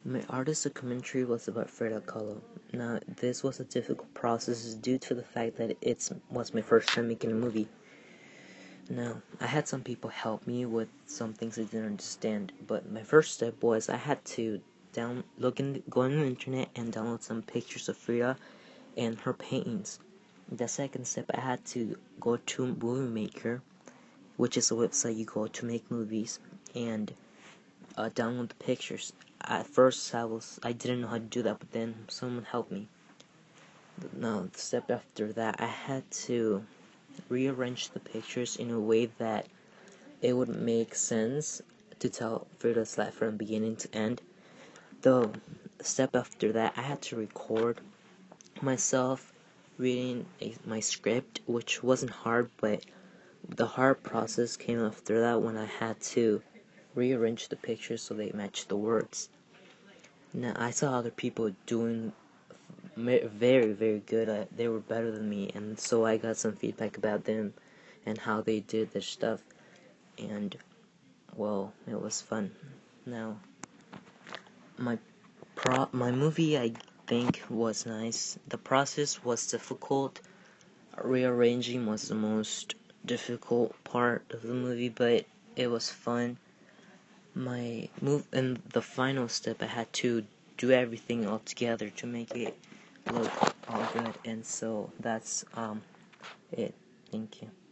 My artist documentary was about Frida Kahlo. Now, this was a difficult process due to the fact that it was my first time making a movie. Now, I had some people help me with some things I didn't understand, but my first step was I had to go on the internet and download some pictures of Frida and her paintings. The second step, I had to go to Movie Maker, which is a website you go to make movies, and download the pictures. At first, I didn't know how to do that, but then someone helped me. Now, the step after that, I had to rearrange the pictures in a way that it would make sense to tell Frida's life from beginning to end. The step after that, I had to record myself reading my script, which wasn't hard, but the hard process came after that when I had to rearrange the pictures so they matched the words. Now, I saw other people doing very, very good. They were better than me, and so I got some feedback about them and how they did their stuff, and, well, it was fun. Now, my movie, I think, was nice. The process was difficult. Rearranging was the most difficult part of the movie, but it was fun. And the final step, I had to do everything all together to make it look all good, and so that's it. Thank you.